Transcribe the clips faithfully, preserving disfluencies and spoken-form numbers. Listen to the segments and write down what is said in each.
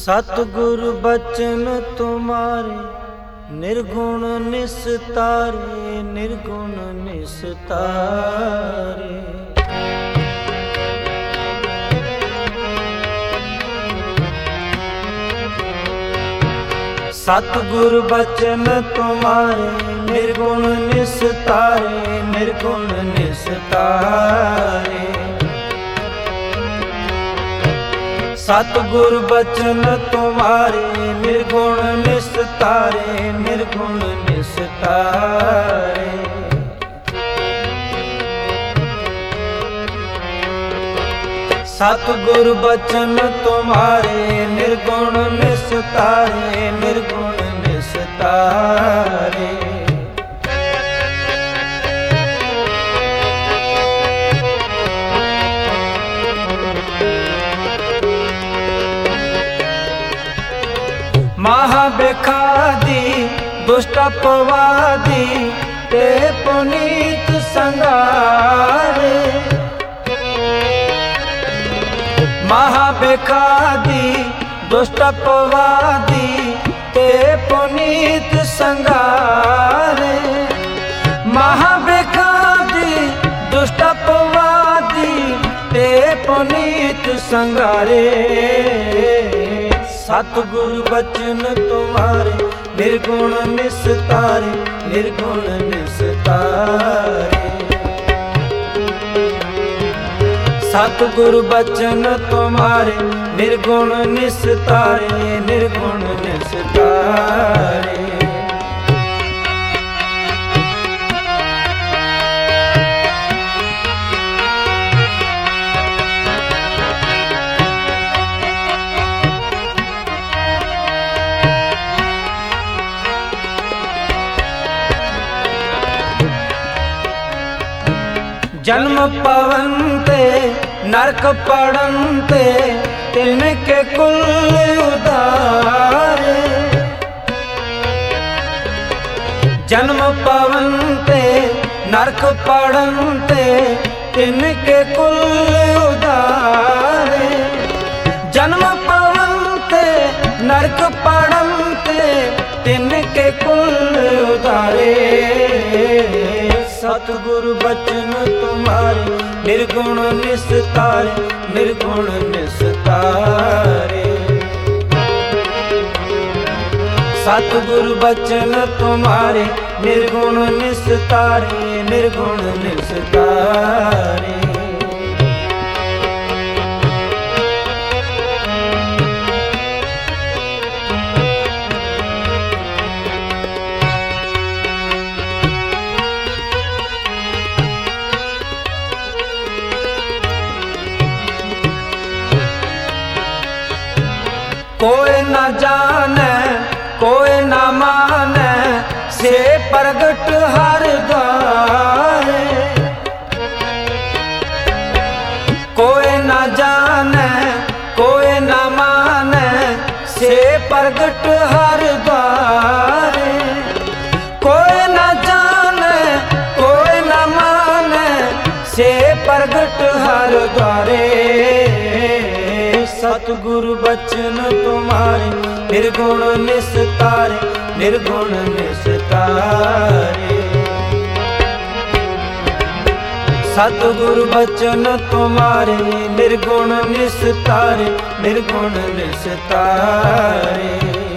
सतगुरु बचन तुम्हारे निर्गुण निस्तारे, निर्गुण निस्तारे। सतगुरु बचन तुम्हारे निर्गुण निस्तारे, निर्गुण निस्तारे। सतगुरु बचन तुम्हारे निर्गुण निस्तारे, निर्गुण निस्तारे। सतगुरु बचन तुम्हारे निर्गुण निस्तारे, निर्गुण निस्तारे। महाबेखादी दुष्ट अपवादी ते पुनीत संगारे। महाबेखादी दुष्ट अपवादी ते पुनीत संगारे। महाबेखादी दुष्ट अपवादी ते पुनीत संगारे। सतगुरु बचन तुम्हारे निर्गुण निस्तारे, निर्गुण निस्तारे। सतगुरु बचन तुम्हारे निर्गुण निस्तारे, निर्गुण निस्तारे। जन्म पवनते नरक पड़नते तिनके कुल उदारे। जन्म पवनते नरक पड़नते तिनके कुल उदारे। जन्म पवनते नरक पड़नते तिनके कुल उदारे। सतगुरु बचन तुम्हारे निर्गुण निस्तारे, निर्गुण निस्तारे। सतगुरु बचन तुम्हारे निर्गुण निस्तारे, निर्गुण निस्तारे। कोई न जाने कोई न माने से प्रगट हर द्वारे। कोई न जाने कोई न माने से प्रगट हर द्वारे। कोई न जाने कोई न माने से प्रगट हर द्वारे। सतगुरु बचन तुम्हारे निर्गुण निस्तारे, निर्गुण निस्तारे। सतगुरु बचन तुम्हारे निर्गुण निस्तारे, निर्गुण निस्तारे।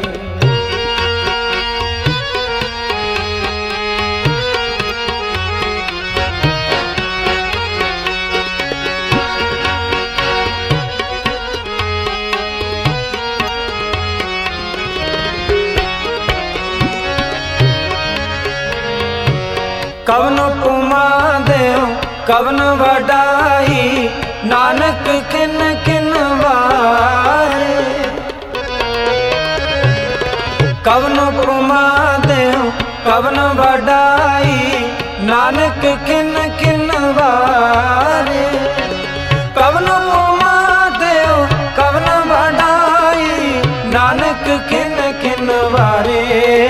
कवन पुमा देव कवन वडाई नानक किन किन वारे। कवन पुमा देव कवन वडाई नानक किन किन वारे। कवन पुमा देव कवन वडाई नानक किन किन वारे।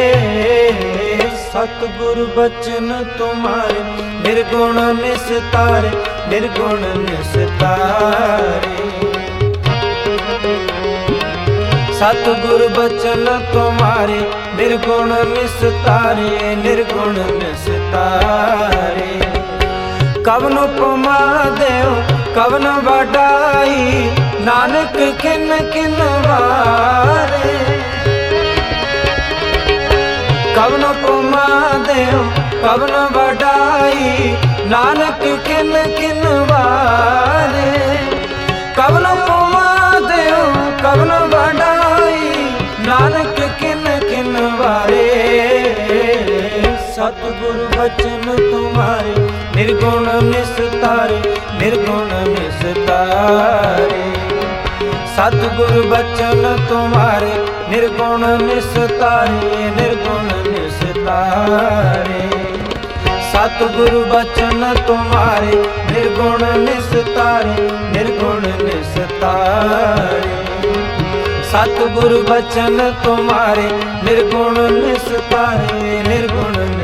सतगुरु बचन तुम्हारे निर्गुण निस्तारे, निर्गुण निस्तारे। सतगुर बचन तुम्हारे निर्गुण निस्तारे निर्गुण निस्तारे। कवन उपमा देव कवन वडाई नानक किन किन वारे। कवन उपमा देव कवन वडाई नानक किन किन वारे। कवन उपमा देव कवन वडाई नानक किन किन वारे। सतगुरु बचन तुम्हारे निर्गुण निस्तारे निर्गुण निस्तारे। सतगुरु बचन तुम्हारे निर्गुण निस्तारे निर्गुण निस्तारे। सतगुरु बचन तुम्हारे निर्गुण निस्तारे निर्गुण निस्तारे। सतगुरु बचन तुम्हारे निर्गुण निस्तारे निर्गुण